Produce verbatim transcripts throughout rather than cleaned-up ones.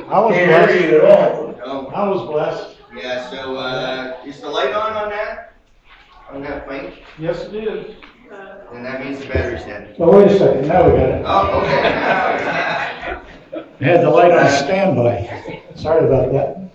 I was Can't blessed. hear you at all. No. I was blessed. Yeah, so uh, is the light on on that? On that plane? Yes, it is. Then that means the battery's dead. Well, wait a second. Now we got it. Oh, okay. I had the light on standby. Sorry about that.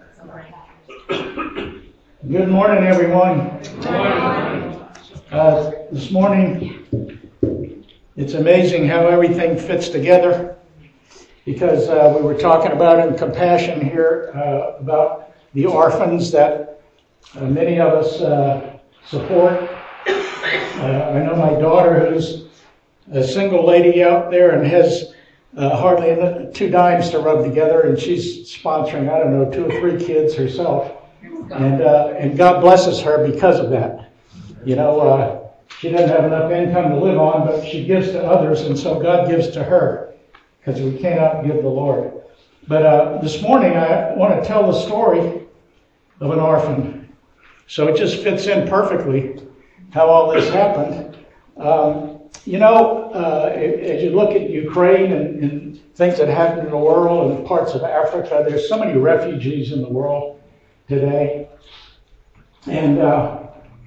Good morning, everyone. Good morning. Uh, this morning, it's amazing how everything fits together, because uh, we were talking about in compassion here uh, about the orphans that uh, many of us uh, support. Uh, I know my daughter, who's a single lady out there and has uh, hardly two dimes to rub together, and she's sponsoring, I don't know, two or three kids herself. And uh, and God blesses her because of that. You know, uh, she doesn't have enough income to live on, but she gives to others, and so God gives to her, because we cannot give the Lord. But uh, this morning I want to tell the story of an orphan. So it just fits in perfectly how all this happened. Um, you know, uh, as you look at Ukraine and, and things that happen in the world and parts of Africa, there's so many refugees in the world today. And uh,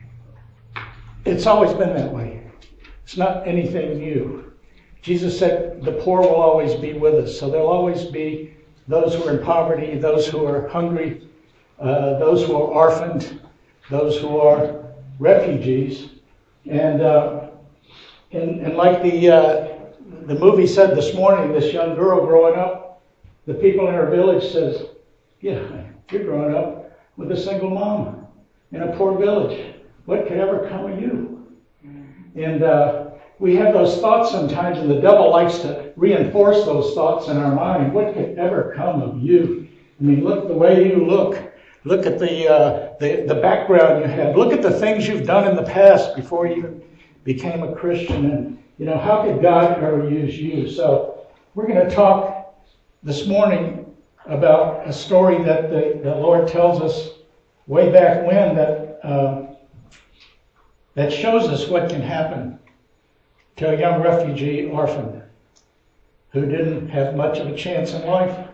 it's always been that way. It's not anything new. Jesus said the poor will always be with us. So there'll always be those who are in poverty, those who are hungry, uh, those who are orphaned, those who are refugees. And uh, and, and like the uh, the movie said this morning, this young girl growing up, the people in her village says, yeah, you're growing up with a single mom in a poor village. What could ever come of you? And uh, we have those thoughts sometimes, and the devil likes to reinforce those thoughts in our mind. What could ever come of you? I mean, look the way you look. Look at the, uh, the the background you have. Look at the things you've done in the past before you even became a Christian. And, you know, how could God ever use you? So we're going to talk this morning about a story that the, the Lord tells us way back when that uh, that shows us what can happen to a young refugee orphan who didn't have much of a chance in life,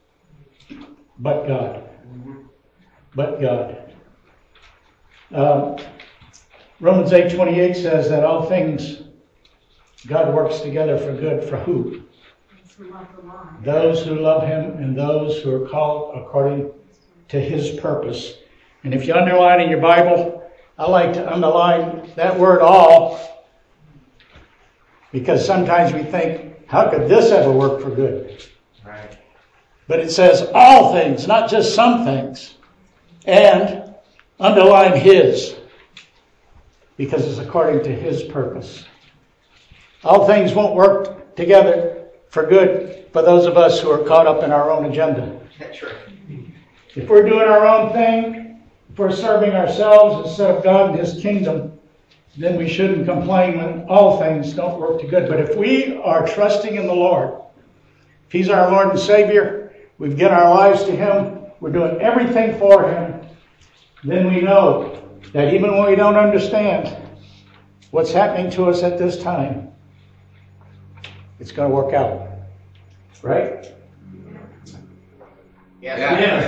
but God. But God. Um, Romans eight twenty-eight says that all things God works together for good for who? Those who love Him and those who are called according to His purpose. And if you underline in your Bible, I like to underline that word all, because sometimes we think, how could this ever work for good? Right. But it says all things, not just some things. And underline His, because it's according to His purpose. All things won't work together for good for those of us who are caught up in our own agenda. That's right. If we're doing our own thing, if we're serving ourselves instead of God and His kingdom, then we shouldn't complain when all things don't work to good. But if we are trusting in the Lord, if He's our Lord and Savior, we've given our lives to Him, we're doing everything for Him, then we know that even when we don't understand what's happening to us at this time, it's going to work out. Right? Yeah.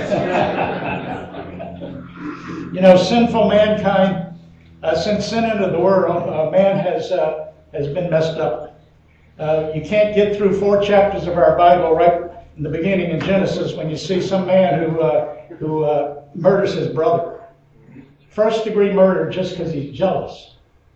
Yeah. You know, sinful mankind, uh, since sin entered the world, uh, man has uh, has been messed up. Uh, you can't get through four chapters of our Bible right in the beginning in Genesis when you see some man who uh, who uh, murders his brother. First degree murder just because he's jealous.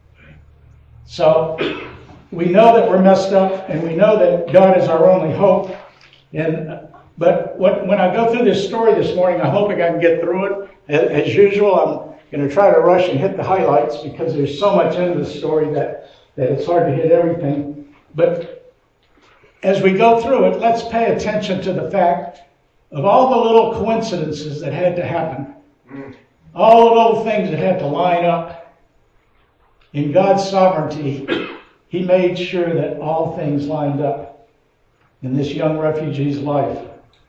So we know that we're messed up, and we know that God is our only hope. And but what, when I go through this story this morning, I hope I can get through it. As, as usual, I'm going to try to rush and hit the highlights, because there's so much in this story that, that it's hard to hit everything. But as we go through it, let's pay attention to the fact of all the little coincidences that had to happen. Mm. All the little things that had to line up. In God's sovereignty, He made sure that all things lined up in this young refugee's life.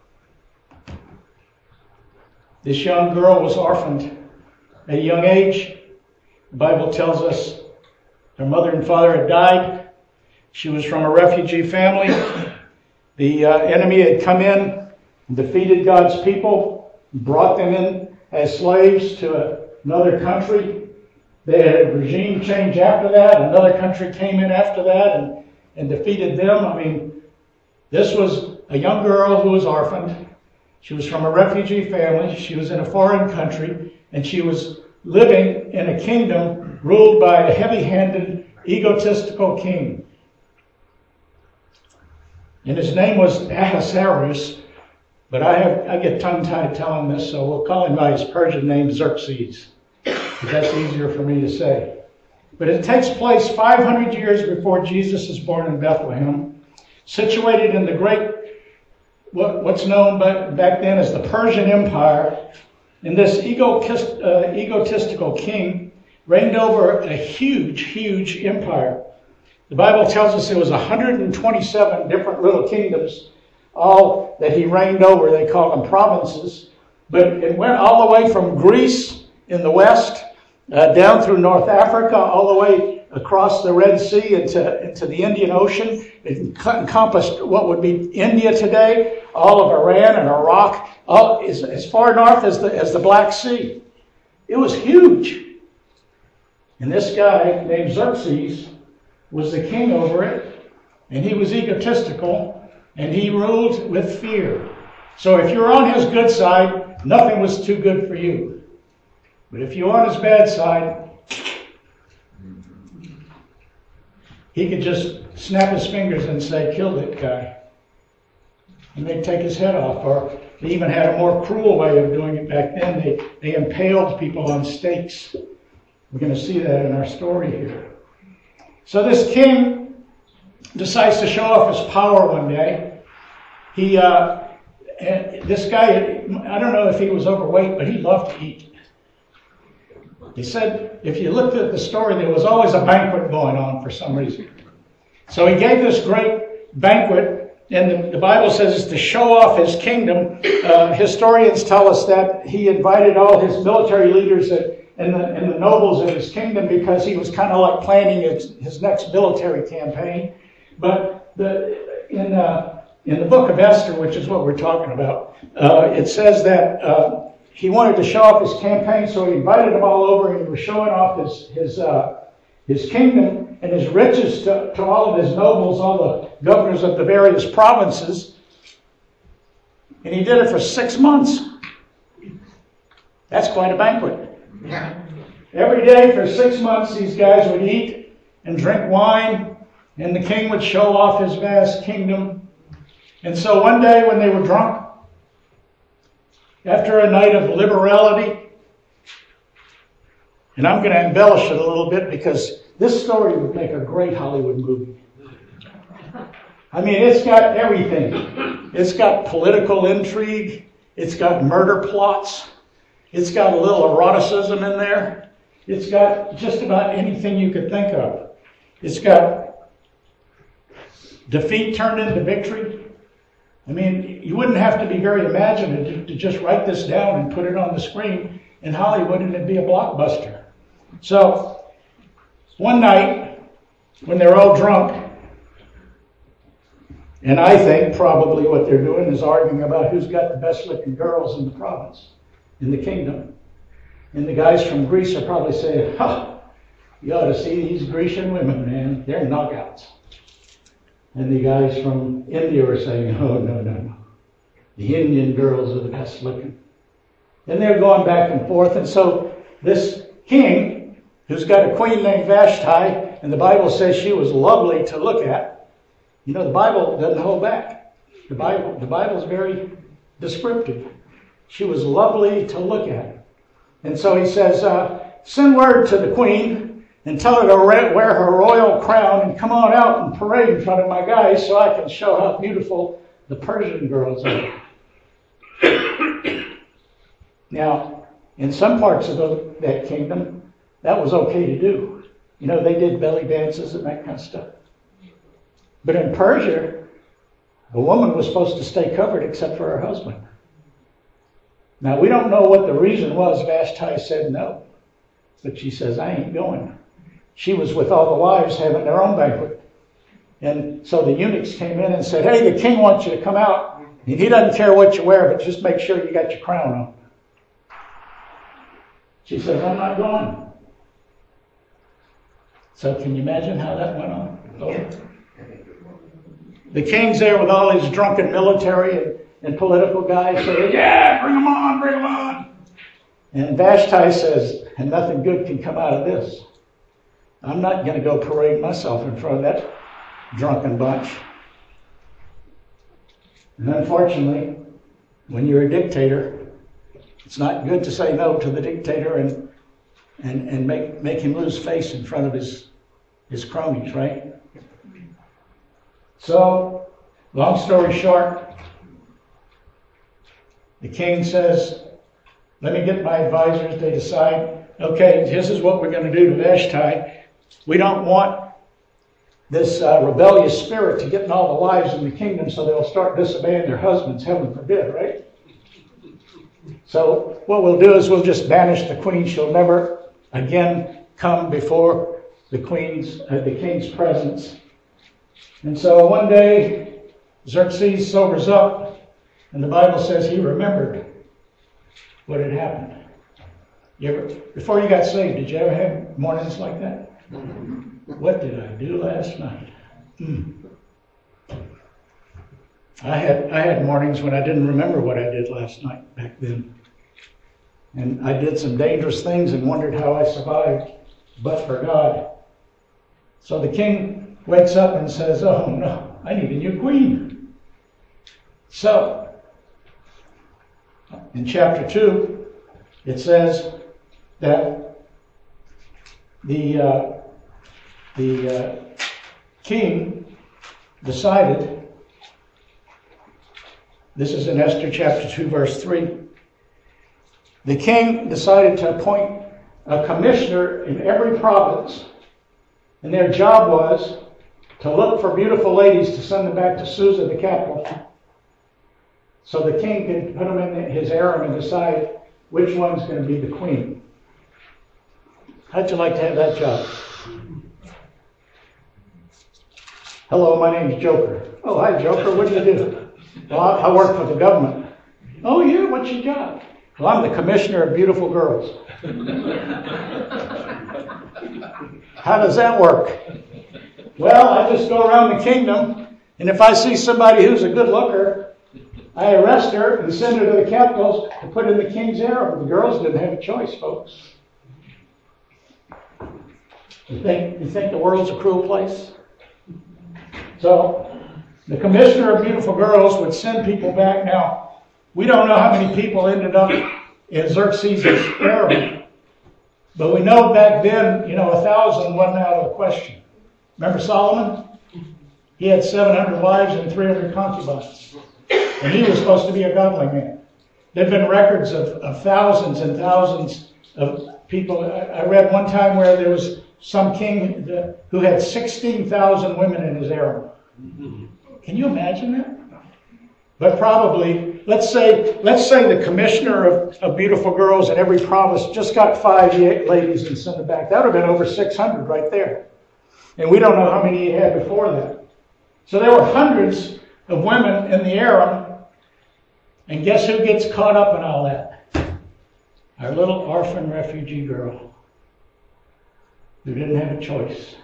This young girl was orphaned at a young age. The Bible tells us her mother and father had died. She was from a refugee family. The uh, enemy had come in defeated God's people, brought them in as slaves to another country. They had a regime change after that. Another country came in after that and, and defeated them. I mean, this was a young girl who was orphaned. She was from a refugee family. She was in a foreign country, and she was living in a kingdom ruled by a heavy-handed, egotistical king. And his name was Ahasuerus, but I have I get tongue-tied telling this, so we'll call him by his Persian name, Xerxes. That's easier for me to say. But it takes place five hundred years before Jesus is born in Bethlehem, situated in the great, what, what's known by, back then as the Persian Empire. And this egotist, uh, egotistical king reigned over a huge, huge empire. The Bible tells us there was one hundred twenty-seven different little kingdoms, all that he reigned over. They called them provinces. But it went all the way from Greece in the west, uh, down through North Africa, all the way across the Red Sea into, into the Indian Ocean. It encompassed what would be India today, all of Iran and Iraq, all, as, as far north as the, as the Black Sea. It was huge. And this guy named Xerxes was the king over it, and he was egotistical, and he ruled with fear. So if you're on his good side, nothing was too good for you. But if you're on his bad side, he could just snap his fingers and say, kill that guy. And they'd take his head off. Or they even had a more cruel way of doing it back then. They, they impaled people on stakes. We're going to see that in our story here. So this king decides to show off his power one day. He, uh, and this guy, I don't know if he was overweight, but he loved to eat. He said, if you looked at the story, there was always a banquet going on for some reason. So he gave this great banquet, and the, the Bible says it's to show off his kingdom. Uh, historians tell us that he invited all his military leaders and, and, the, and the nobles of his kingdom because he was kind of like planning his, his next military campaign. But the, in, uh, in the book of Esther, which is what we're talking about, uh, it says that uh, he wanted to show off his campaign, so he invited them all over, and he was showing off his his uh, his kingdom and his riches to, to all of his nobles, all the governors of the various provinces. And he did it for six months. That's quite a banquet. Every day for six months, these guys would eat and drink wine, and the king would show off his vast kingdom. And so one day when they were drunk, after a night of liberality, and I'm going to embellish it a little bit because this story would make a great Hollywood movie. I mean, it's got everything. It's got political intrigue. It's got murder plots. It's got a little eroticism in there. It's got just about anything you could think of. It's got defeat turned into victory. I mean, you wouldn't have to be very imaginative to just write this down and put it on the screen in Hollywood, and it'd be a blockbuster. So, one night, when they're all drunk, and I think probably what they're doing is arguing about who's got the best looking girls in the province, in the kingdom. And the guys from Greece are probably saying, ha, you ought to see these Grecian women, man. They're knockouts. And the guys from India are saying, oh, no, no, no. The Indian girls are the best looking. And they're going back and forth. And so this king, who's got a queen named Vashti, and the Bible says she was lovely to look at. You know, the Bible doesn't hold back. The Bible, the Bible's very descriptive. She was lovely to look at. And so he says, uh, send word to the queen and tell her to wear her royal crown and come on out and parade in front of my guys so I can show how beautiful the Persian girls are. Now, in some parts of the, that kingdom, that was okay to do. You know, they did belly dances and that kind of stuff. But in Persia, a woman was supposed to stay covered except for her husband. Now, we don't know what the reason was. Vashti said no. But she says, I ain't going. She was with all the wives having their own banquet. And so the eunuchs came in and said, hey, the king wants you to come out He doesn't care what you wear, but just make sure you got your crown on. She says, I'm not going. So can you imagine how that went on? Oh. The king's there with all his drunken military and, and political guys saying, yeah, bring them on, bring them on. And Vashti says, and nothing good can come out of this. I'm not going to go parade myself in front of that drunken bunch. And unfortunately, when you're a dictator, it's not good to say no to the dictator and and, and make, make him lose face in front of his, his cronies, right? So, long story short, the king says, let me get my advisors. They decide, okay, this is what we're going to do to Vashti. We don't want this uh, rebellious spirit to get in all the wives in the kingdom, so they'll start disobeying their husbands, heaven forbid, right? So what we'll do is we'll just banish the queen. She'll never again come before the queen's, uh, the king's presence. And so one day, Xerxes sobers up, and the Bible says he remembered what had happened. You ever, before you got saved, did you ever have mornings like that? What did I do last night? Hmm. I had I had mornings when I didn't remember what I did last night back then. And I did some dangerous things and wondered how I survived, but for God. So the king wakes up and says, oh no, I need a new queen. So, in chapter two, it says that the uh, the uh, king decided, this is in Esther chapter two, verse three, the king decided to appoint a commissioner in every province, and their job was to look for beautiful ladies to send them back to Susa, the capital, so the king could put them in his harem and decide which one's going to be the queen. How'd you like to have that job? Hello, my name's Joker. Oh, hi, Joker. What do you do? Well, I, I work for the government. Oh, yeah? What's your job? Well, I'm the commissioner of beautiful girls. How does that work? Well, I just go around the kingdom, and if I see somebody who's a good looker, I arrest her and send her to the capitals to put in the king's harem. The girls didn't have a choice, folks. You think, you think the world's a cruel place? So, the commissioner of beautiful girls would send people back. Now, we don't know how many people ended up in Xerxes' harem, but we know back then, you know, a thousand wasn't out of the question. Remember Solomon? He had seven hundred wives and three hundred concubines, and he was supposed to be a godly man. There have been records of, of thousands and thousands of people. I, I read one time where there was some king that, who had sixteen thousand women in his harem. Can you imagine that? But probably, let's say, let's say the commissioner of, of beautiful girls in every province just got five ladies and sent them back. That would have been over six hundred right there. And we don't know how many he had before that. So there were hundreds of women in the harem. And guess who gets caught up in all that? Our little orphan refugee girl who didn't have a choice.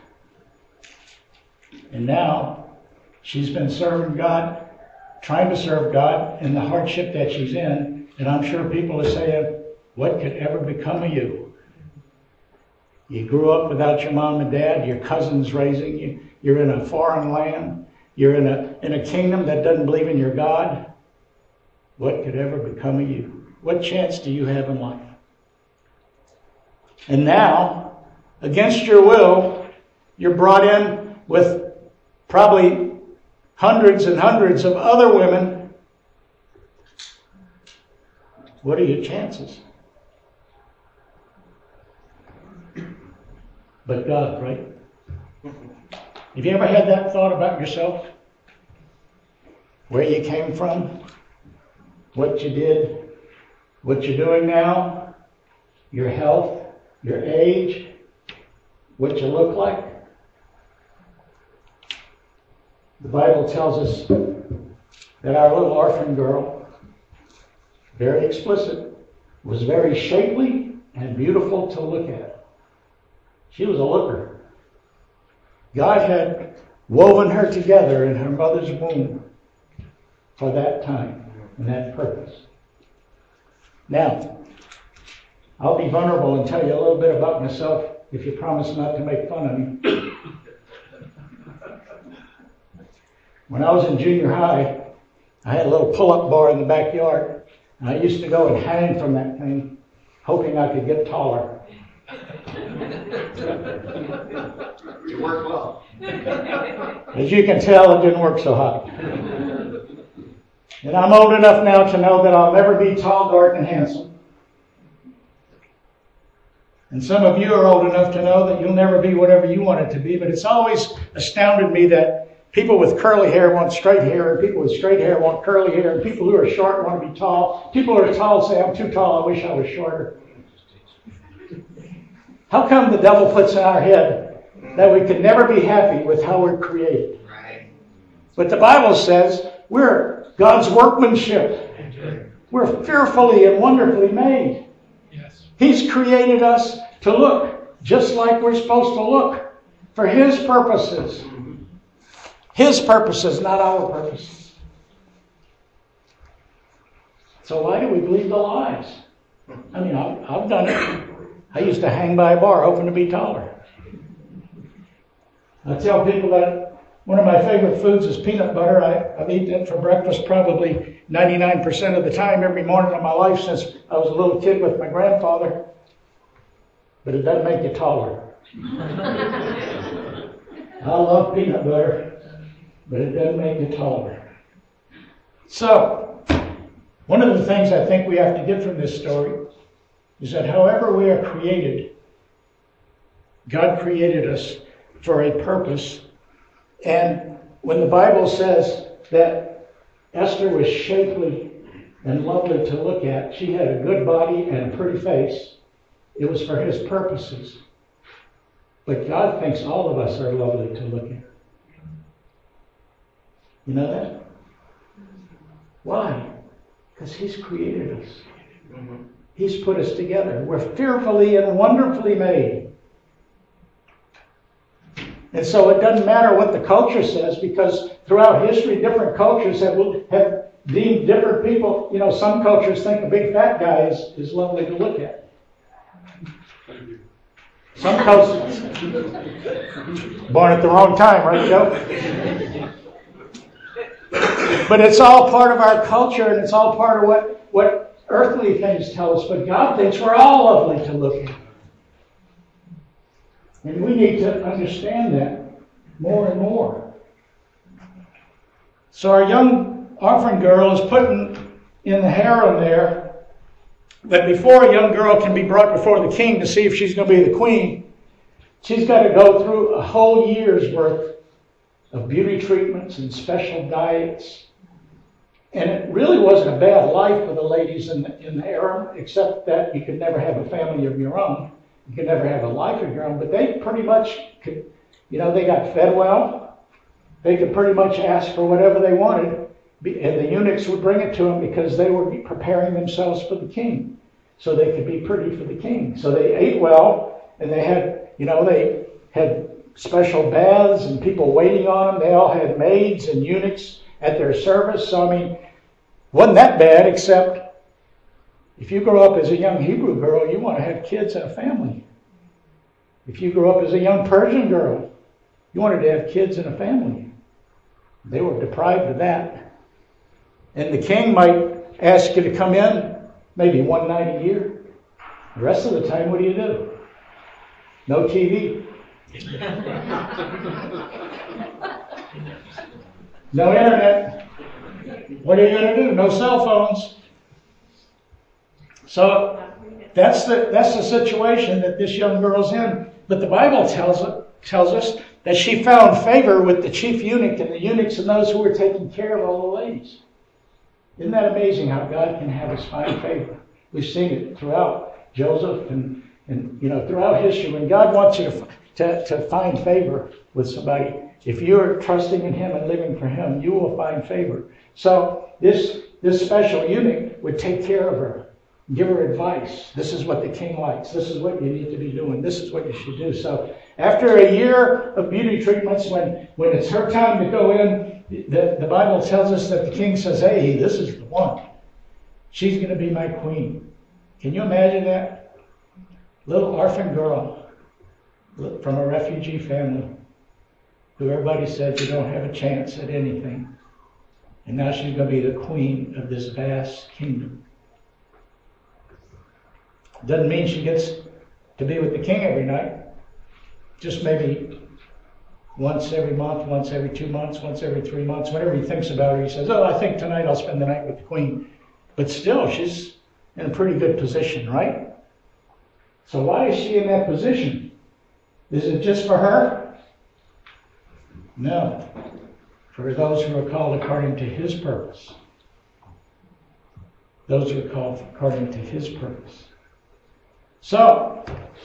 And now she's been serving God, trying to serve God in the hardship that she's in. And I'm sure people are saying, what could ever become of you? You grew up without your mom and dad, your cousins raising you. You're in a foreign land. You're in a, in a kingdom that doesn't believe in your God. What could ever become of you? What chance do you have in life? And now, against your will, you're brought in with probably hundreds and hundreds of other women. What are your chances? But God, right? Have you ever had that thought about yourself? Where you came from? What you did? What you're doing now? Your health? Your age? What you look like? The Bible tells us that our little orphan girl, very explicit, was very shapely and beautiful to look at. She was a looker. God had woven her together in her mother's womb for that time and that purpose. Now, I'll be vulnerable and tell you a little bit about myself if you promise not to make fun of me. When I was in junior high, I had a little pull-up bar in the backyard, and I used to go and hang from that thing, hoping I could get taller. You worked well. As you can tell, it didn't work so hot. And I'm old enough now to know that I'll never be tall, dark, and handsome. And some of you are old enough to know that you'll never be whatever you want it to be, but it's always astounded me that people with curly hair want straight hair, and people with straight hair want curly hair, and people who are short want to be tall. People who are tall say, I'm too tall, I wish I was shorter. How come the devil puts in our head that we can never be happy with how we're created? Right. But the Bible says we're God's workmanship. We're fearfully and wonderfully made. Yes. He's created us to look just like we're supposed to look for His purposes. His purposes, not our purposes. So why do we believe the lies? I mean, I've, I've done it. I used to hang by a bar hoping to be taller. I tell people that one of my favorite foods is peanut butter. I, I've eaten it for breakfast probably ninety-nine percent of the time every morning of my life since I was a little kid with my grandfather. But it doesn't make you taller. I love peanut butter, but it doesn't make you taller. So, one of the things I think we have to get from this story is that however we are created, God created us for a purpose. And when the Bible says that Esther was shapely and lovely to look at, she had a good body and a pretty face, it was for His purposes. But God thinks all of us are lovely to look at. You know that? Why? Because He's created us. Mm-hmm. He's put us together. We're fearfully and wonderfully made. And so it doesn't matter what the culture says, because throughout history, different cultures have, have deemed different people. You know, some cultures think a big fat guy is, is lovely to look at. Some cultures... Born at the wrong time, right, Joe? But it's all part of our culture, and it's all part of what, what earthly things tell us. But God thinks we're all lovely to look at. And we need to understand that more and more. So our young orphan girl is put in, in the harem there. But before a young girl can be brought before the king to see if she's going to be the queen, she's got to go through a whole year's worth of beauty treatments and special diets. And it really wasn't a bad life for the ladies in the, in the harem, except that you could never have a family of your own. You could never have a life of your own. But they pretty much could, you know, they got fed well. They could pretty much ask for whatever they wanted. And the eunuchs would bring it to them because they were preparing themselves for the king. So they could be pretty for the king. So they ate well, and they had, you know, they had special baths and people waiting on them. They all had maids and eunuchs at their service. So, I mean, wasn't that bad, except if you grow up as a young Hebrew girl, you want to have kids and a family. If you grow up as a young Persian girl, you wanted to have kids and a family. They were deprived of that. And the king might ask you to come in maybe one night a year. The rest of the time, what do you do? No T V. No internet. What are you going to do? No cell phones. So that's the that's the situation that this young girl's in. But the Bible tells it, tells us that she found favor with the chief eunuch and the eunuchs and those who were taking care of all the ladies. Isn't that amazing how God can have us find favor? We've seen it throughout Joseph and, and you know throughout history. When God wants you to, to, to find favor with somebody, if you're trusting in Him and living for Him, you will find favor. So this, this special eunuch would take care of her, give her advice. This is what the king likes. This is what you need to be doing. This is what you should do. So after a year of beauty treatments, when, when it's her time to go in, the, the Bible tells us that the king says, hey, this is the one. She's going to be my queen. Can you imagine that? Little orphan girl from a refugee family who everybody said you don't have a chance at anything. And now she's going to be the queen of this vast kingdom. Doesn't mean she gets to be with the king every night. Just maybe once every month, once every two months, once every three months. Whenever he thinks about her, he says, oh, I think tonight I'll spend the night with the queen. But still, she's in a pretty good position, right? So why is she in that position? Is it just for her? No. For those who are called according to his purpose. Those who are called according to his purpose. So,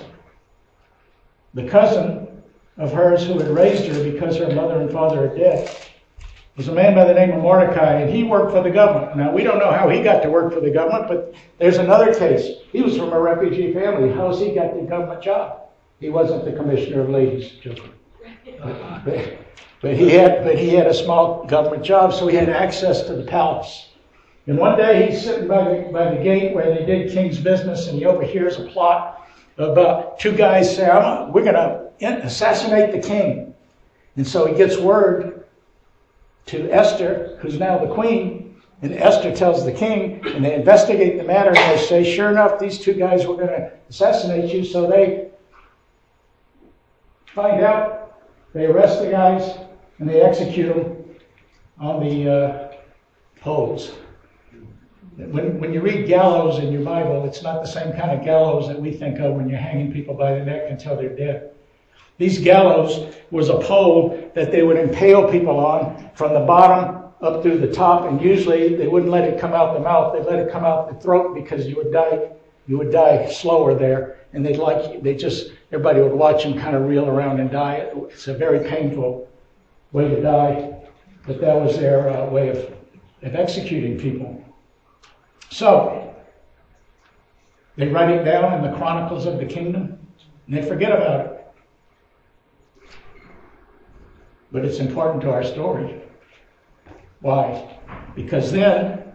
the cousin of hers who had raised her because her mother and father are dead was a man by the name of Mordecai, and he worked for the government. Now, we don't know how he got to work for the government, but there's another case. He was from a refugee family. How's he got the government job? He wasn't the commissioner of ladies' children. But, but, he had, but he had a small government job, so he had access to the palace. And one day he's sitting by the, by the gate where they did king's business, and he overhears a plot about two guys say, we're going to assassinate the king. And so he gets word to Esther, who's now the queen, and Esther tells the king, and they investigate the matter, and they say, sure enough, these two guys were going to assassinate you. So they find out, they arrest the guys, and they execute them on the uh, poles. When, when you read gallows in your Bible, it's not the same kind of gallows that we think of when you're hanging people by the neck until they're dead. These gallows was a pole that they would impale people on from the bottom up through the top, and usually they wouldn't let it come out the mouth. They'd let it come out the throat because you would die, you would die slower there. And they'd like, they just, everybody would watch them kind of reel around and die. It's a very painful way to die, but that was their uh, way of, of executing people. So, they write it down in the Chronicles of the Kingdom, and they forget about it. But it's important to our story. Why? Because then,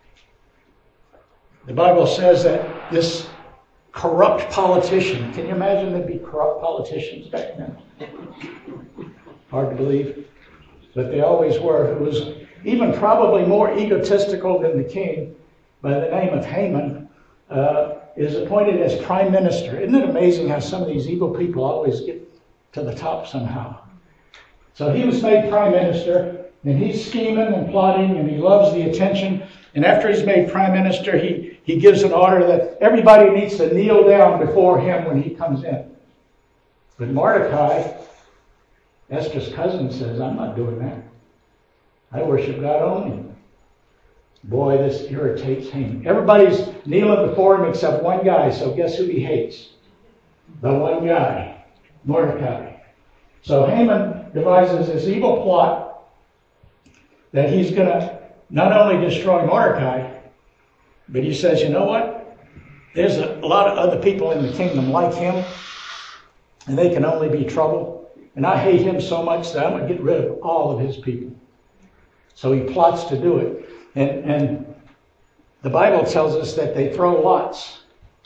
the Bible says that this corrupt politician, can you imagine there'd be corrupt politicians back then? Hard to believe. But they always were, who was even probably more egotistical than the king, by the name of Haman, uh, is appointed as prime minister. Isn't it amazing how some of these evil people always get to the top somehow? So he was made prime minister, and he's scheming and plotting, and he loves the attention. And after he's made prime minister, he, he gives an order that everybody needs to kneel down before him when he comes in. But Mordecai, Esther's cousin, says, I'm not doing that. I worship God only. Boy, this irritates Haman. Everybody's kneeling before him except one guy, so guess who he hates? The one guy, Mordecai. So Haman devises this evil plot that he's going to not only destroy Mordecai, but he says, you know what? There's a, a lot of other people in the kingdom like him, and they can only be trouble. And I hate him so much that I'm going to get rid of all of his people. So he plots to do it. And, and the Bible tells us that they throw lots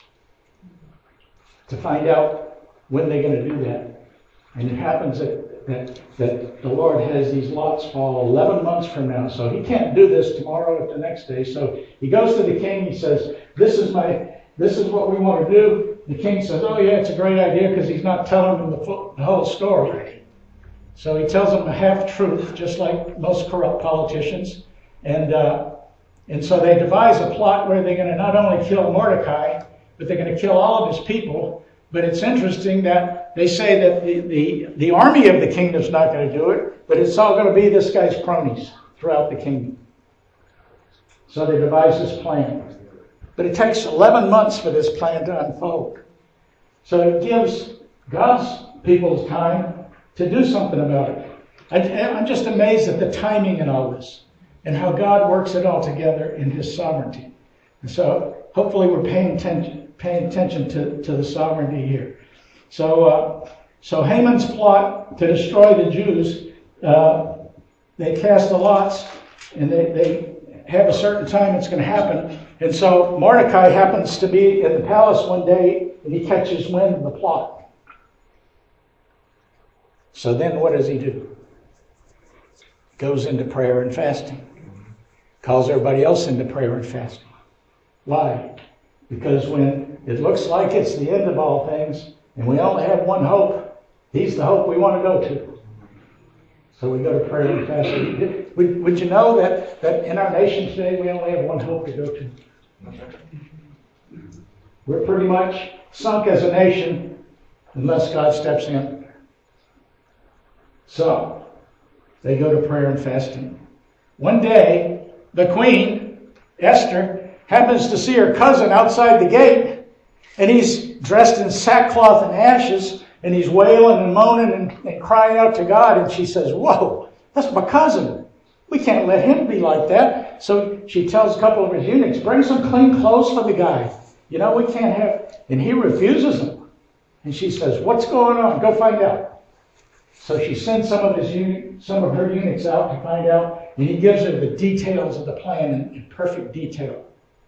to find out when they're going to do that. And it happens that, that, that the Lord has these lots fall eleven months from now. So he can't do this tomorrow or the next day. So he goes to the king. He says, this is my, this is what we want to do. The king says, oh yeah, it's a great idea, because he's not telling them the, full, the whole story. So he tells them a half-truth, just like most corrupt politicians. And uh, and so they devise a plot where they're going to not only kill Mordecai, but they're going to kill all of his people. But it's interesting that they say that the, the, the army of the kingdom's not going to do it, but it's all going to be this guy's cronies throughout the kingdom. So they devise this plan. But it takes eleven months for this plan to unfold. So it gives God's people time to do something about it. I, I'm just amazed at the timing in all this. and how God works it all together in his sovereignty. And so hopefully we're paying attention, paying attention to, to the sovereignty here. So, uh, so Haman's plot to destroy the Jews, uh, they cast the lots, and they, they have a certain time it's going to happen. And so Mordecai happens to be in the palace one day, and he catches wind of the plot. So then what does he do? Goes into prayer and fasting. Calls everybody else into prayer and fasting. Why? Because when it looks like it's the end of all things, and we only have one hope, he's the hope we want to go to. So we go to prayer and fasting. Would, would you know that, that in our nation today, we only have one hope to go to? We're pretty much sunk as a nation unless God steps in. So, they go to prayer and fasting. One day, the queen, Esther, happens to see her cousin outside the gate, and he's dressed in sackcloth and ashes, and he's wailing and moaning and, and crying out to God, and she says, whoa, that's my cousin. We can't let him be like that. So she tells a couple of his eunuchs, bring some clean clothes for the guy. You know, we can't have... And he refuses them. And she says, what's going on? Go find out. So she sends some of his eunuch, some of her eunuchs out to find out, and he gives her the details of the plan in, in perfect detail.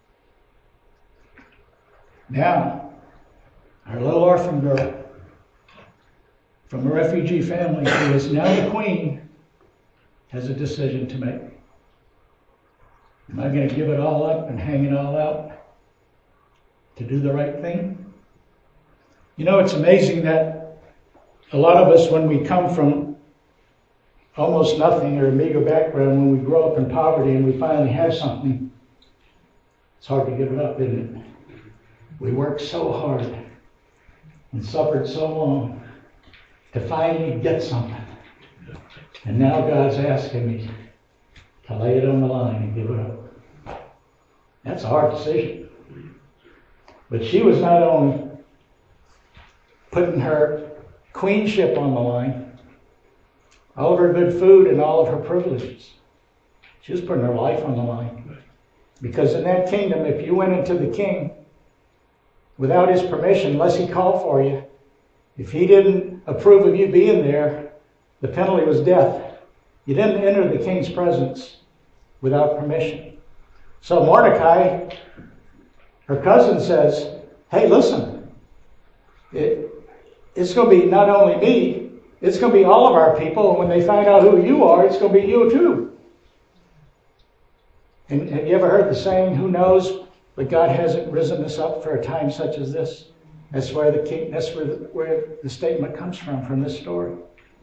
Now, our little orphan girl from a refugee family who is now the queen has a decision to make. Am I going to give it all up and hang it all out to do the right thing? You know, it's amazing that a lot of us, when we come from almost nothing or a meager background, when we grow up in poverty and we finally have something, it's hard to give it up, isn't it? We worked so hard and suffered so long to finally get something. And now God's asking me to lay it on the line and give it up. That's a hard decision. But she was not only putting her queenship on the line, all of her good food and all of her privileges. She was putting her life on the line. Because in that kingdom, if you went into the king without his permission, unless he called for you, if he didn't approve of you being there, the penalty was death. You didn't enter the king's presence without permission. So Mordecai, her cousin, says, hey, listen, it, it's going to be not only me, it's going to be all of our people, and when they find out who you are, it's going to be you too. And have you ever heard the saying, who knows, but God hasn't risen us up for a time such as this? That's where the king, that's where the, where the statement comes from, from this story.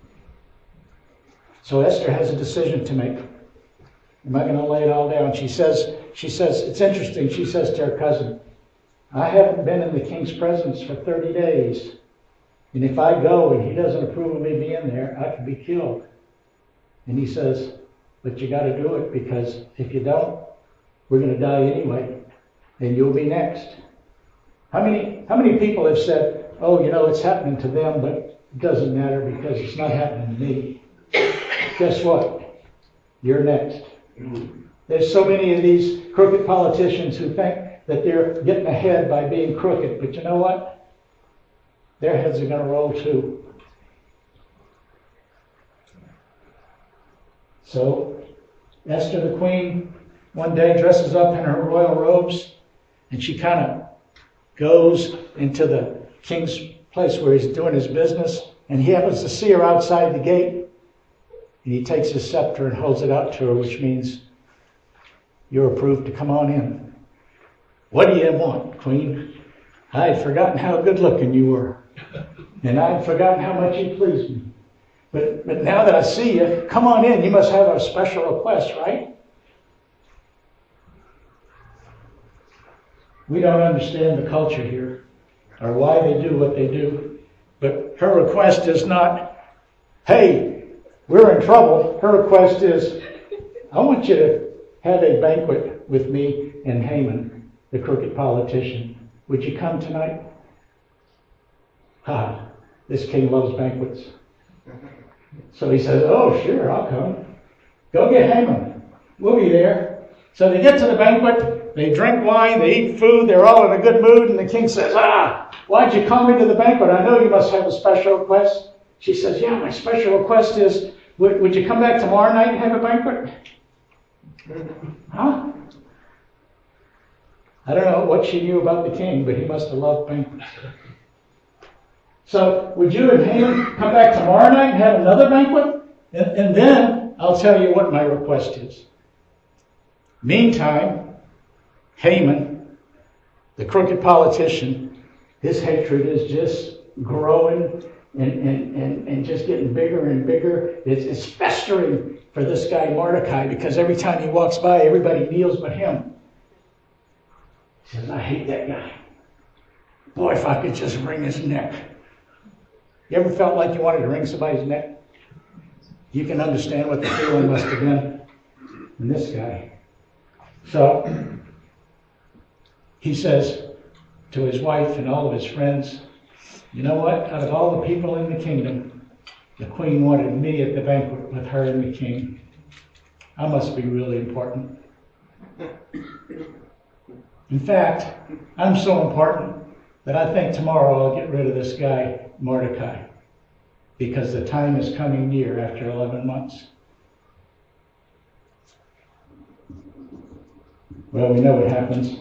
So Esther has a decision to make. Am I going to lay it all down? She says, she says, it's interesting, she says to her cousin, I haven't been in the king's presence for thirty days. And if I go and he doesn't approve of me being there, I could be killed. And he says, but you got to do it, because if you don't, we're going to die anyway. And you'll be next. How many, how many people have said, oh, you know, it's happening to them, but it doesn't matter because it's not happening to me. Guess what? You're next. There's so many of these crooked politicians who think that they're getting ahead by being crooked. But you know what? Their heads are going to roll too. So Esther the queen one day dresses up in her royal robes, and she kind of goes into the king's place where he's doing his business, and he happens to see her outside the gate, and he takes his scepter and holds it out to her, which means you're approved to come on in. What do you want, queen? I had forgotten how good looking you were, and I had forgotten how much you pleased me. But, but now that I see you, come on in. You must have a special request, right? We don't understand the culture here or why they do what they do. But her request is not, hey, we're in trouble. Her request is, I want you to have a banquet with me and Haman, the crooked politician. Would you come tonight? Ah, this king loves banquets. So he says, oh, sure, I'll come. Go get Haman. We'll be there. So they get to the banquet, they drink wine, they eat food, they're all in a good mood, and the king says, ah, why'd you come into the banquet? I know you must have a special request. She says, yeah, my special request is, would, would you come back tomorrow night and have a banquet? Huh? I don't know what she knew about the king, but he must have loved banquets. So, would you and Haman come back tomorrow night and have another banquet? And, and then I'll tell you what my request is. Meantime, Haman, the crooked politician, his hatred is just growing and, and, and, and just getting bigger and bigger. It's, it's festering for this guy Mordecai, because every time he walks by, everybody kneels but him. He says, I hate that guy. Boy, if I could just wring his neck. You ever felt like you wanted to wring somebody's neck? You can understand what the feeling must have been in this guy. So, he says to his wife and all of his friends, you know what? Out of all the people in the kingdom, the queen wanted me at the banquet with her and the king. I must be really important. In fact, I'm so important that I think tomorrow I'll get rid of this guy, Mordecai, because the time is coming near after eleven months. Well, we know what happens.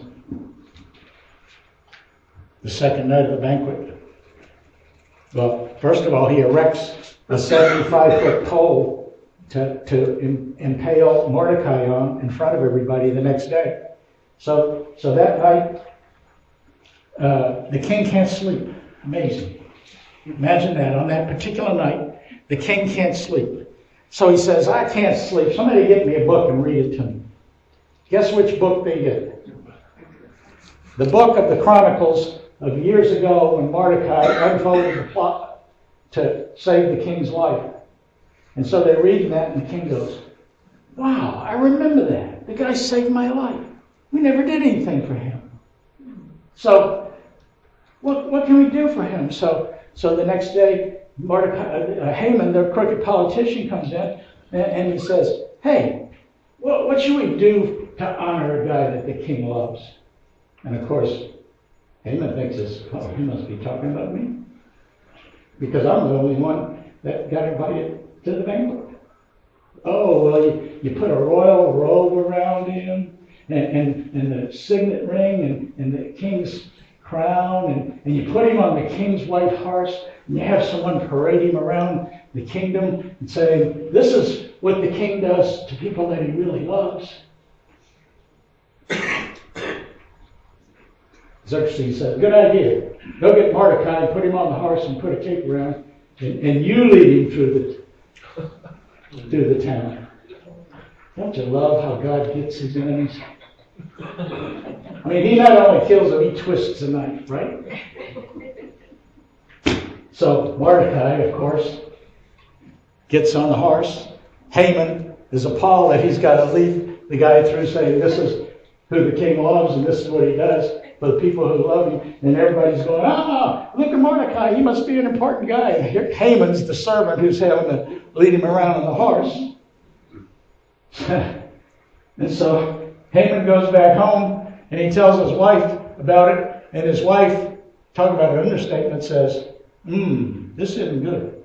The second night of the banquet. Well, first of all, he erects a seventy-five foot pole to, to impale Mordecai on in front of everybody the next day. So, so that night, uh, the king can't sleep. Amazing. Imagine that. On that particular night, the king can't sleep. So he says, I can't sleep. Somebody get me a book and read it to me. Guess which book they get? The book of the Chronicles of years ago when Mordecai unfolded the plot to save the king's life. And so they're reading that and the king goes, wow, I remember that. The guy saved my life. We never did anything for him. So what, what can we do for him? So, so the next day, Mordecai, uh, Haman, the crooked politician, comes in and, and he says, hey, what, what should we do to honor a guy that the king loves? And of course, Haman thinks, this, oh, he must be talking about me. Because I'm the only one that got invited to the banquet. Oh, well, you, you put a royal robe around him, and, and, and the signet ring, and, and the king's crown, and, and you put him on the king's white horse, and you have someone parade him around the kingdom and saying, this is what the king does to people that he really loves. Xerxes said, good idea. Go get Mordecai and put him on the horse and put a cape around, and, and you lead him through the, through the town. Don't you love how God gets his enemies? I mean, he not only kills them, he twists the knife, right? So Mordecai, of course, gets on the horse. Haman is appalled that he's got to lead the guy through saying, this is who the king loves and this is what he does for the people who love him. And everybody's going, ah, look at Mordecai. He must be an important guy. And here, Haman's the servant who's having to lead him around on the horse. And so Haman goes back home and he tells his wife about it. And his wife, talk about an understatement, says, hmm, this isn't good.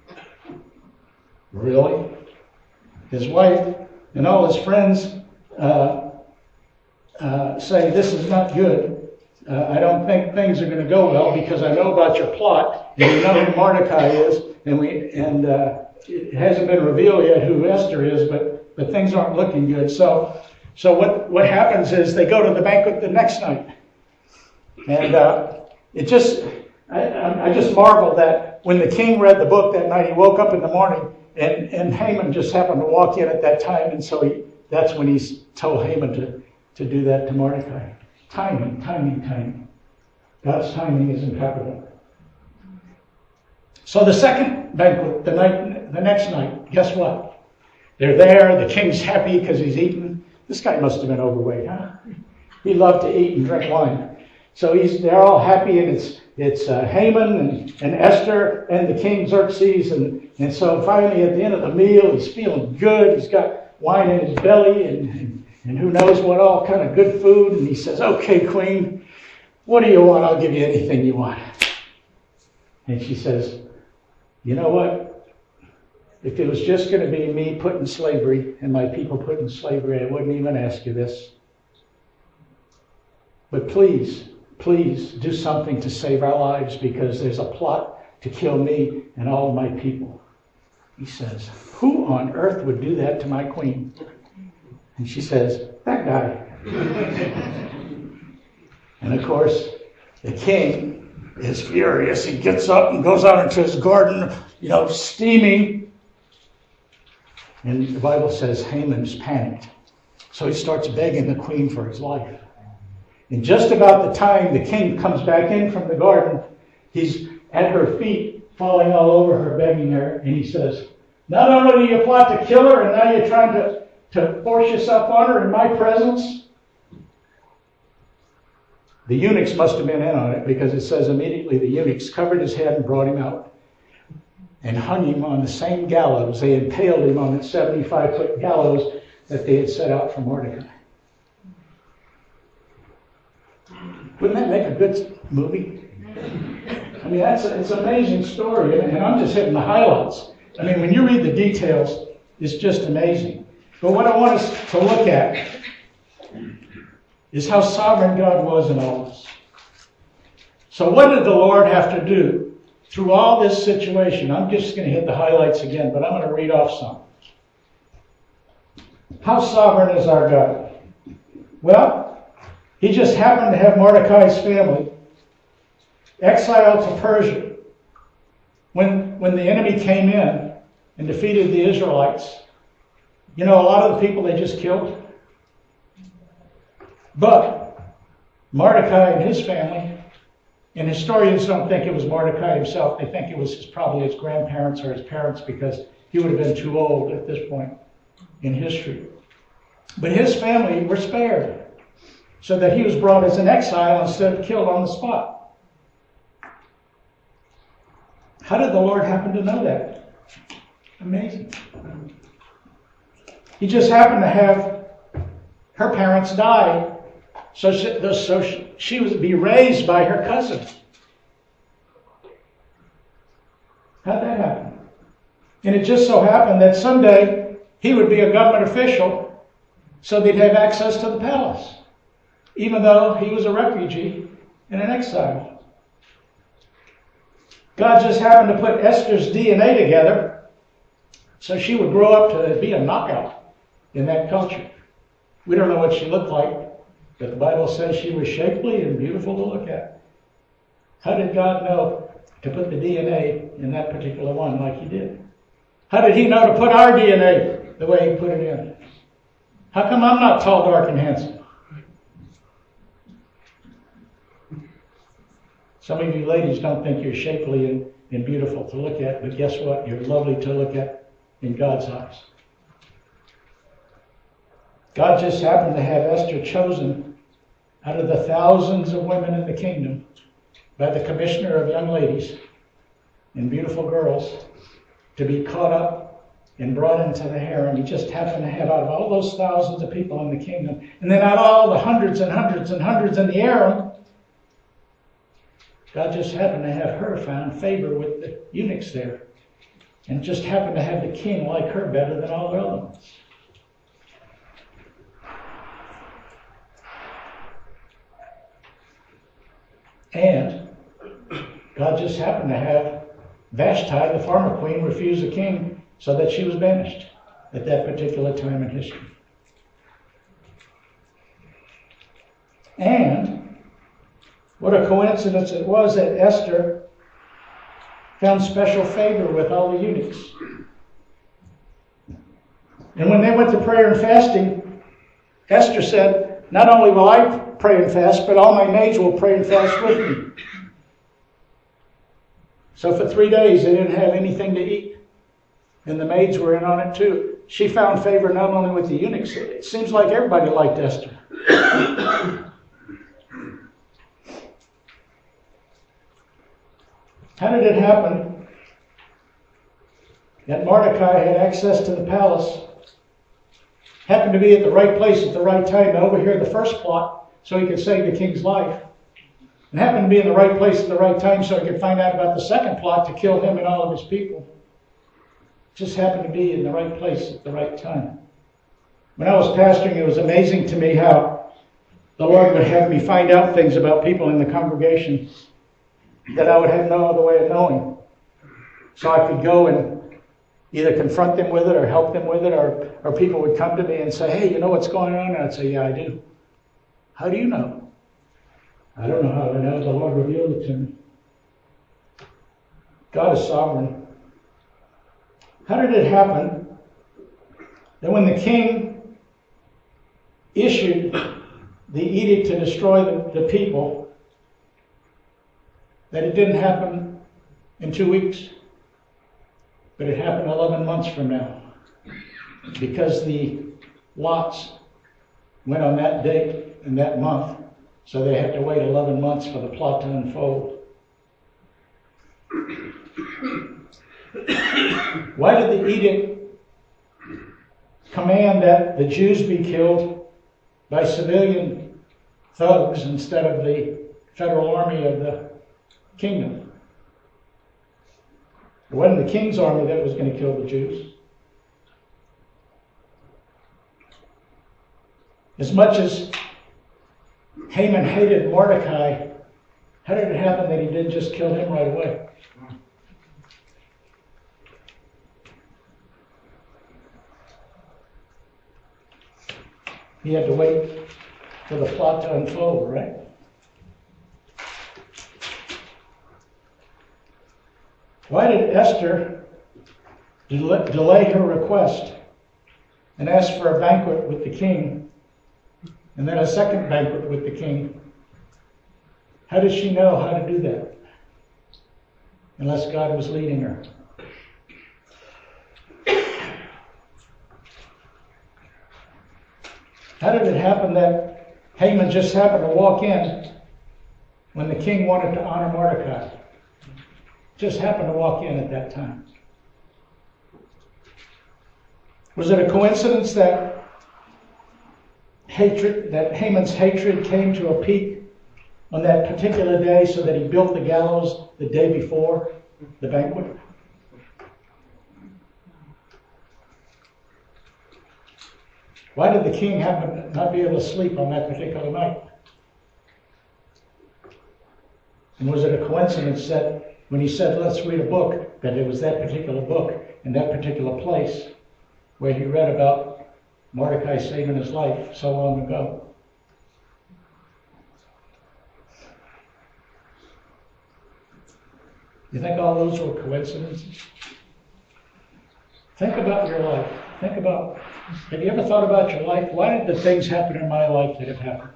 Really? His wife and all his friends uh, uh, say, this is not good. Uh, I don't think things are going to go well because I know about your plot and you know who Mordecai is, and we and uh, it hasn't been revealed yet who Esther is, but but things aren't looking good. So so what what happens is they go to the banquet the next night, and uh, it just I, I just marvel that when the king read the book that night, he woke up in the morning and and Haman just happened to walk in at that time, and so he that's when he told Haman to to do that to Mordecai. Timing, timing, timing. God's timing is impeccable. So the second banquet, the night, the next night, guess what? They're there. The king's happy because he's eating. This guy must have been overweight, huh? He loved to eat and drink wine. So he's they're all happy, and it's it's uh, Haman and, and Esther and the king Xerxes, and and so finally at the end of the meal, he's feeling good. He's got wine in his belly and, and, and who knows what all kind of good food. And he says, okay, queen, what do you want? I'll give you anything you want. And she says, you know what? If it was just going to be me put in slavery and my people put in slavery, I wouldn't even ask you this. But please, please do something to save our lives, because there's a plot to kill me and all of my people. He says, who on earth would do that to my queen? And she says, that guy. And of course, the king is furious. He gets up and goes out into his garden, you know, steaming. And the Bible says Haman's panicked. So he starts begging the queen for his life. And just about the time the king comes back in from the garden, he's at her feet, falling all over her, begging her. And he says, not only do you plot to kill her, and now you're trying to, to force yourself on her in my presence. The eunuchs must have been in on it, because it says immediately the eunuchs covered his head and brought him out and hung him on the same gallows. They impaled him on that seventy-five foot gallows that they had set out for Mordecai. Wouldn't that make a good movie? I mean, that's a, it's an amazing story, and I'm just hitting the highlights. I mean, when you read the details, it's just amazing. But what I want us to look at is how sovereign God was in all this. So what did the Lord have to do through all this situation? I'm just going to hit the highlights again, but I'm going to read off some. How sovereign is our God? Well, he just happened to have Mordecai's family exiled to Persia. When, when the enemy came in and defeated the Israelites, you know, a lot of the people they just killed. But Mordecai and his family, and historians don't think it was Mordecai himself. They think it was his, probably his grandparents or his parents, because he would have been too old at this point in history. But his family were spared, so that he was brought as an exile instead of killed on the spot. How did the Lord happen to know that? Amazing. He just happened to have her parents die, so she, so she, she would be raised by her cousin. How'd that happen? And it just so happened that someday he would be a government official, so they'd have access to the palace, even though he was a refugee and an exile. God just happened to put Esther's D N A together so she would grow up to be a knockout in that culture. We don't know what she looked like, but the Bible says she was shapely and beautiful to look at. How did God know to put the D N A in that particular one like he did? How did he know to put our D N A the way he put it in? How come I'm not tall, dark, and handsome? Some of you ladies don't think you're shapely and, and beautiful to look at, but guess what? You're lovely to look at in God's eyes. God just happened to have Esther chosen out of the thousands of women in the kingdom by the commissioner of young ladies and beautiful girls to be caught up and brought into the harem. He just happened to have out of all those thousands of people in the kingdom, and then out of all the hundreds and hundreds and hundreds in the harem, God just happened to have her found favor with the eunuchs there, and just happened to have the king like her better than all the other ones. And God just happened to have Vashti, the former queen, refuse the king, so that she was banished at that particular time in history. And what a coincidence it was that Esther found special favor with all the eunuchs. And when they went to prayer and fasting, Esther said, not only will I pray and fast, but all my maids will pray and fast with me. So for three days they didn't have anything to eat. And the maids were in on it too. She found favor not only with the eunuchs, it seems like everybody liked Esther. How did it happen that Mordecai had access to the palace happened to be at the right place at the right time to overhear the first plot so he could save the king's life. And happened to be in the right place at the right time so he could find out about the second plot to kill him and all of his people. Just happened to be in the right place at the right time. When I was pastoring, it was amazing to me how the Lord would have me find out things about people in the congregation that I would have no other way of knowing. So I could go and either confront them with it or help them with it, or, or people would come to me and say, hey, you know what's going on? And I'd say, yeah, I do. How do you know? I don't know how I know. The Lord revealed it to me. God is sovereign. How did it happen that when the king issued the edict to destroy the, the people, that it didn't happen in two weeks, but it happened eleven months from now? Because the lots went on that date and that month, so they had to wait eleven months for the plot to unfold. Why did the edict command that the Jews be killed by civilian thugs instead of the federal army of the kingdom? It wasn't the king's army that was going to kill the Jews. As much as Haman hated Mordecai, how did it happen that he didn't just kill him right away? He had to wait for the plot to unfold, right? Why did Esther del- delay her request and ask for a banquet with the king and then a second banquet with the king? How did she know how to do that? Unless God was leading her. How did it happen that Haman just happened to walk in when the king wanted to honor Mordecai? Just happened to walk in at that time. Was it a coincidence that hatred, that Haman's hatred came to a peak on that particular day so that he built the gallows the day before the banquet? Why did the king happen to not be able to sleep on that particular night? And was it a coincidence that when he said, let's read a book, that it was that particular book in that particular place where he read about Mordecai saving his life so long ago? You think all those were coincidences? Think about your life. Think about, have you ever thought about your life? Why did the things happen in my life that have happened?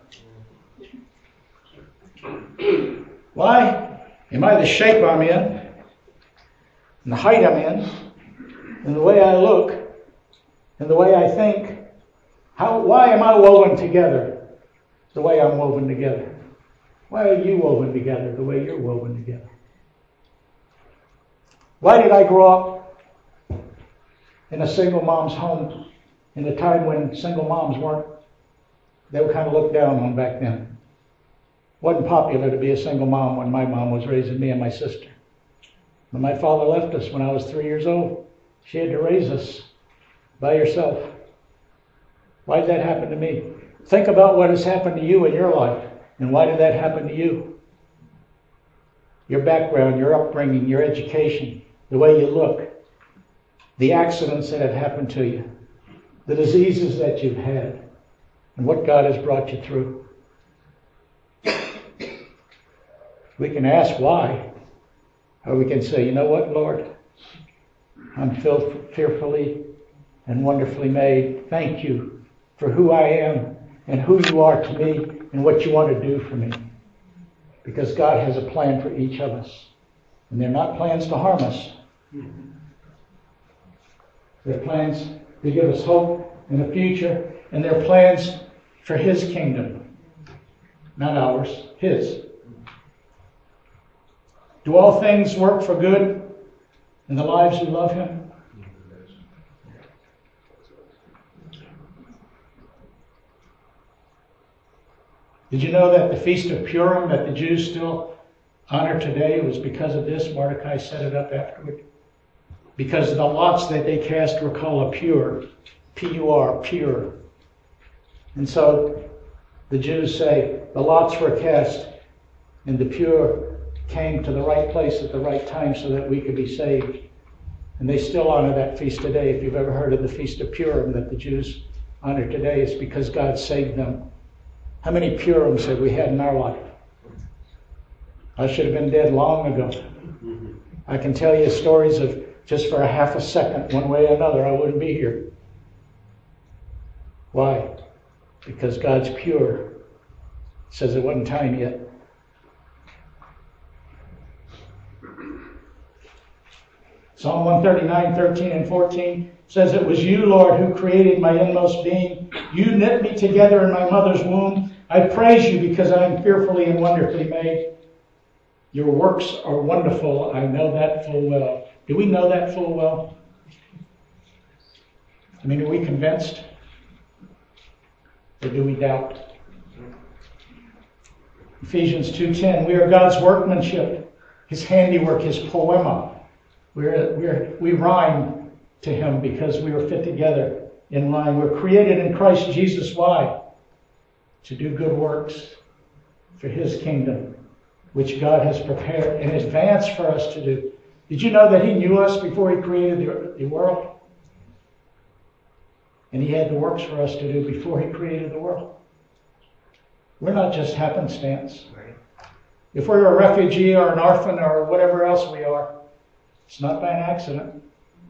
Why am I the shape I'm in, and the height I'm in, and the way I look, and the way I think? How? Why am I woven together the way I'm woven together? Why are you woven together the way you're woven together? Why did I grow up in a single mom's home in a time when single moms weren't, they were kind of looked down on back then? It wasn't popular to be a single mom when my mom was raising me and my sister. When my father left us when I was three years old, she had to raise us by herself. Why did that happen to me? Think about what has happened to you in your life, and why did that happen to you? Your background, your upbringing, your education, the way you look, the accidents that have happened to you, the diseases that you've had, and what God has brought you through. We can ask why, or we can say, you know what, Lord? I'm fearfully and wonderfully made. Thank you for who I am and who you are to me and what you want to do for me. Because God has a plan for each of us. And they're not plans to harm us. They're plans to give us hope in the future. And they're plans for His kingdom. Not ours, His. Do all things work for good in the lives who love Him? Did you know that the Feast of Purim that the Jews still honor today was because of this? Mordecai set it up afterward. Because the lots that they cast were called a pure, P U R, pure. And so the Jews say the lots were cast and the pure came to the right place at the right time so that we could be saved. And they still honor that feast today. If you've ever heard of the Feast of Purim that the Jews honor today, it's because God saved them. How many Purims have we had in our life? I should have been dead long ago. I can tell you stories of just for a half a second, one way or another, I wouldn't be here. Why? Because God's pure. Says it wasn't time yet. Psalm one thirty-nine, thirteen and fourteen says, "It was you, Lord, who created my inmost being. You knit me together in my mother's womb. I praise you because I am fearfully and wonderfully made. Your works are wonderful. I know that full well." Do we know that full well? I mean, are we convinced? Or do we doubt? Ephesians two ten, we are God's workmanship, His handiwork, His poema. We're, we're, we rhyme to Him because we were fit together in rhyme. We're created in Christ Jesus. Why? To do good works for His kingdom, which God has prepared in advance for us to do. Did you know that He knew us before He created the, the world? And He had the works for us to do before He created the world. We're not just happenstance. If we're a refugee or an orphan or whatever else we are, it's not by an accident.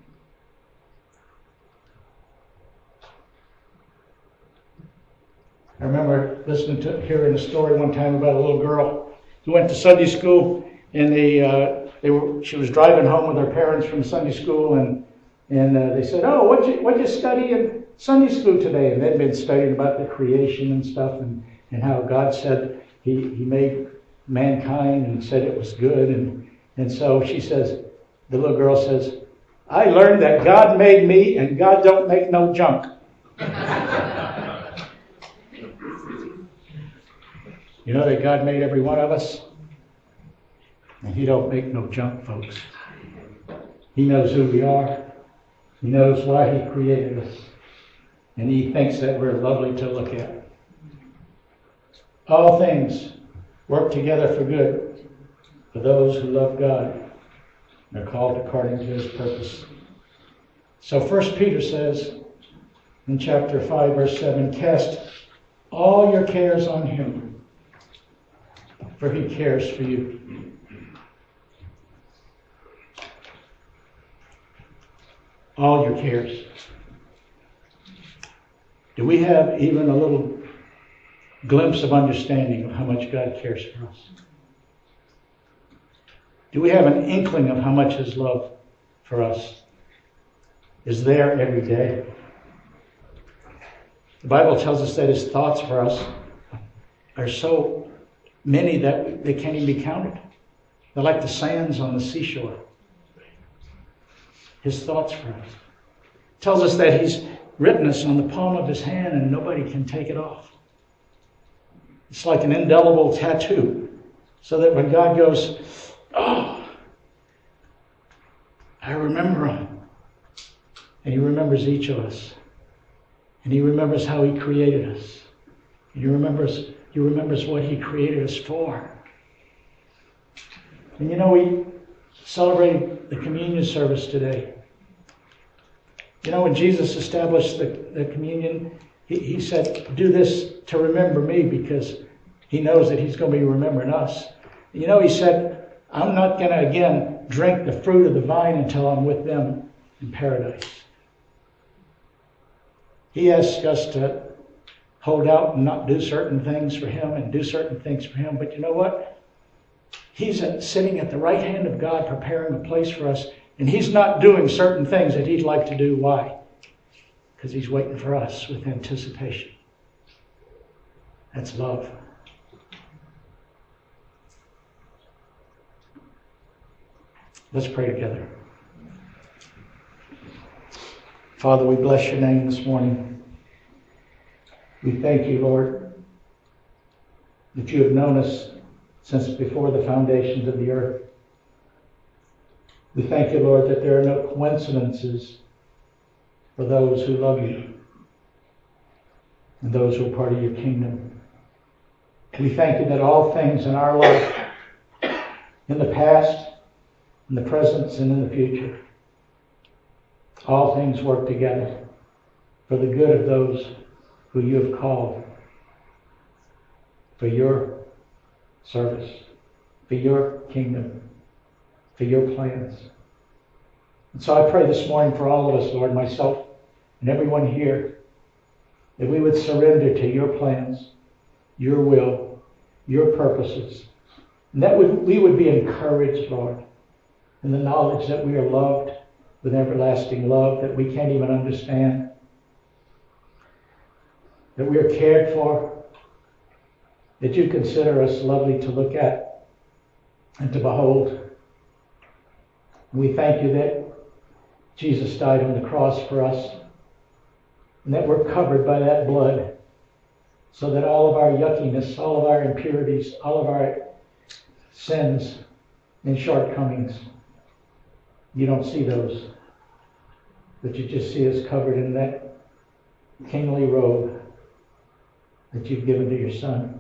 I remember listening to, hearing a story one time about a little girl who went to Sunday school, and they, uh, they were, she was driving home with her parents from Sunday school, and and uh, they said, "Oh, what'd you, what'd you study in Sunday school today?" And they'd been studying about the creation and stuff, and, and how God said he, he made mankind and said it was good. And, and so she says, the little girl says, "I learned that God made me and God don't make no junk." You know that God made every one of us? And He don't make no junk, folks. He knows who we are. He knows why He created us. And He thinks that we're lovely to look at. All things work together for good for those who love God and are called according to His purpose. So First Peter says in chapter five, verse seven, "Cast all your cares on Him, for He cares for you." All your cares. Do we have even a little glimpse of understanding of how much God cares for us? Do we have an inkling of how much His love for us is there every day? The Bible tells us that His thoughts for us are so many that they can't even be counted. They're like the sands on the seashore. His thoughts for us. It tells us that He's written us on the palm of His hand and nobody can take it off. It's like an indelible tattoo. So that when God goes, "Oh, I remember Him." And He remembers each of us. And He remembers how He created us. And He remembers, He remembers what He created us for. And you know, we celebrated the communion service today. You know, when Jesus established the, the communion, he, he said, "Do this to remember me," because He knows that He's going to be remembering us. You know, He said, "I'm not going to again drink the fruit of the vine until I'm with them in paradise." He asks us to hold out and not do certain things for Him and do certain things for Him. But you know what? He's sitting at the right hand of God preparing a place for us. And He's not doing certain things that He'd like to do. Why? Because He's waiting for us with anticipation. That's love. Let's pray together. Father, we bless Your name this morning. We thank You, Lord, that you have known us since before the foundations of the earth. We thank you, Lord, that there are no coincidences for those who love you and those who are part of your kingdom. We thank you that all things in our life, in the past, in the present, and in the future, all things work together for the good of those who you have called for your service, for your kingdom, for your plans. And so I pray this morning for all of us, Lord, myself and everyone here, that we would surrender to your plans, your will, your purposes, and that we would be encouraged, Lord, in the knowledge that we are loved with everlasting love that we can't even understand, that we are cared for, that you consider us lovely to look at and to behold. We thank you that Jesus died on the cross for us, and that we're covered by that blood, so that all of our yuckiness, all of our impurities, all of our sins and shortcomings, you don't see those, but you just see us covered in that kingly robe that you've given to your Son.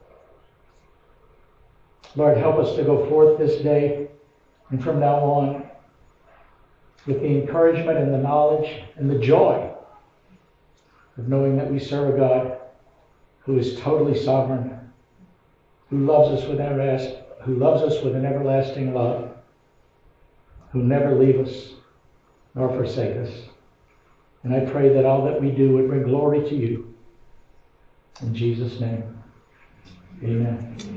Lord, help us to go forth this day and from now on with the encouragement and the knowledge and the joy of knowing that we serve a God who is totally sovereign, who loves us with everlast, who loves us with an everlasting love, who never leave us nor forsake us. And I pray that all that we do would bring glory to you. In Jesus' name, amen.